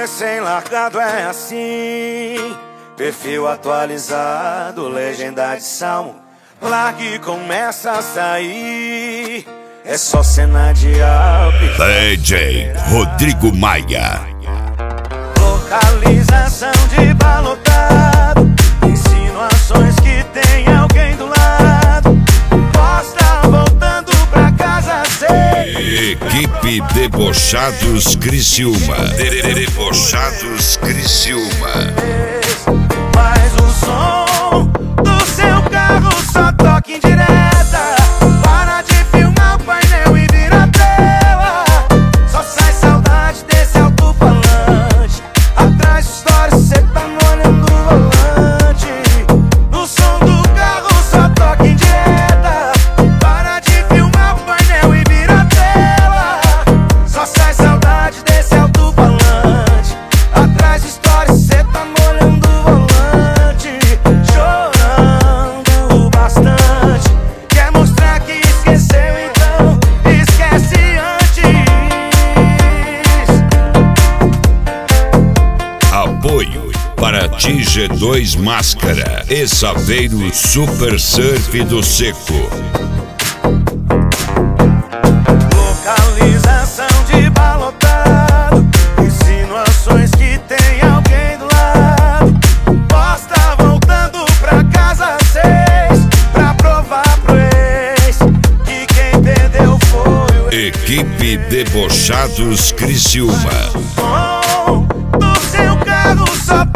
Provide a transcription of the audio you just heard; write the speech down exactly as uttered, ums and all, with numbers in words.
Recém-largado é assim, perfil atualizado, legenda de salmo. Largue e começa a sair, é só cena de alpe. D J Rodrigo Maia. Localização de balotado, insinuações que tem alguém do lado. Costa voltando pra casa sem. Equipe Debochados Criciúma. Debochados Criciúma. Mas o som do seu carro só toca em direta. Para de filmar o painel e vira a tela. Só sai saudade desse alto-falante. Atrás de história cê tá molhando o volante. O som do carro só toca em direta. Para de filmar o painel e vira a tela. Só sai saudade desse alto-falante. Atrás de história cê tá molhando o volante. Chorando bastante. Quer mostrar que esqueceu, então esquece antes. Apoio para T G dois Máscara e Saveiro Super Surf do Seco. Localização de balotado, insinuações que tem alguém do lado. Posta voltando pra casa seis, pra provar pro ex que quem perdeu foi o ex. Equipe Debochados Criciúma. O som do seu carro só